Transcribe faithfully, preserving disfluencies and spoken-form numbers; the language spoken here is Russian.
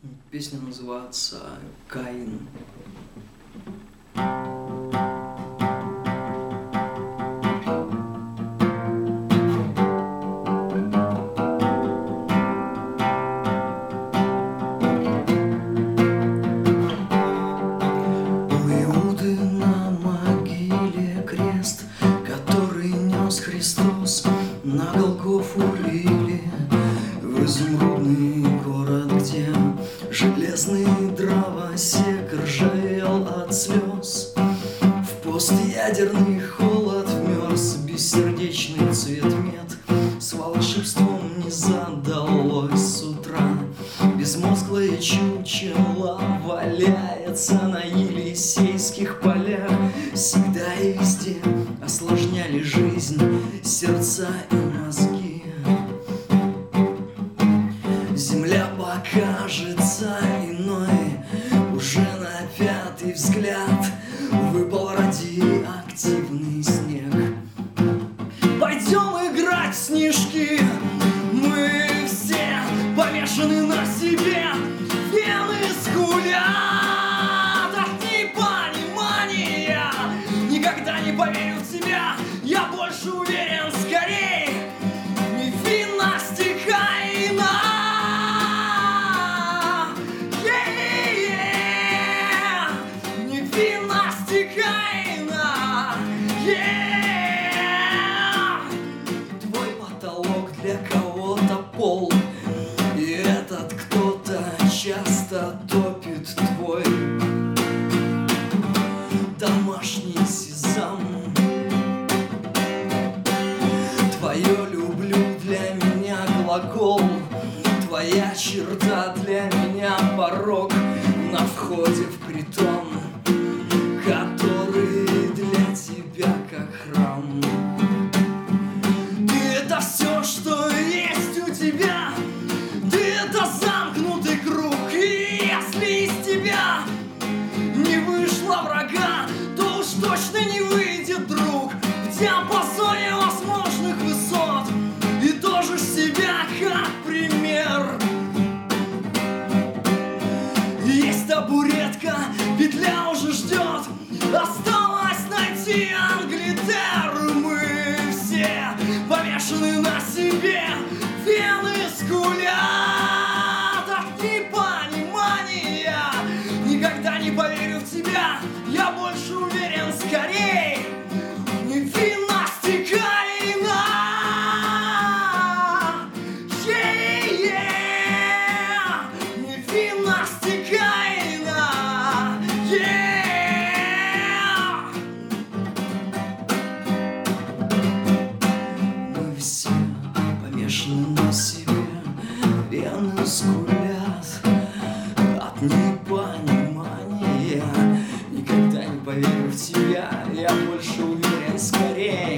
Песня называется «Каин». Христос на Голгофу или в изумрудный город, где железный дровосек ржавел от слез. В постядерный холод вмерз бессердечный цветмет. С волшебством не задалось с утра. Безмозглое чучело валяется на Елисейских полях. Всегда и везде осложняли жизнь сердца и мозги. Земля покажется иной уже на пятый взгляд. Выпал радиоактивный снег. Пойдем играть в снежки. Мы все помешаны на себе. Вены скулят от непонимания. Никогда не поверю в тебя. Я больше уверен, скорей невинности Каина. Yeah! Невинности Каина. Yeah! Твой потолок для кого-то пол, и этот кто-то часто топит твой домашний сезам. Твое люблю для меня глагол, твоя черта для меня порог на входе в притон, который для тебя как храм. Ты это все, что есть у тебя. Ты это замкнутый круг. И если из тебя не вышло врага, то уж точно не выйдет друг. В диапазоне возможных высот и тоже себя как пример. Есть табуретка, петля уже ждет. Осталось найти Англитеру. Мы все помешаны на себе. Вены скулят от непонимания. Никогда не поверю в тебя. Я больше уверен, скорей невинности Каина. Yeah! Невинности Каина. Yeah! Мы все помешаны на себе. Вены скулят от непонимания. Никогда не поверю в тебя. Я больше уверен, скорее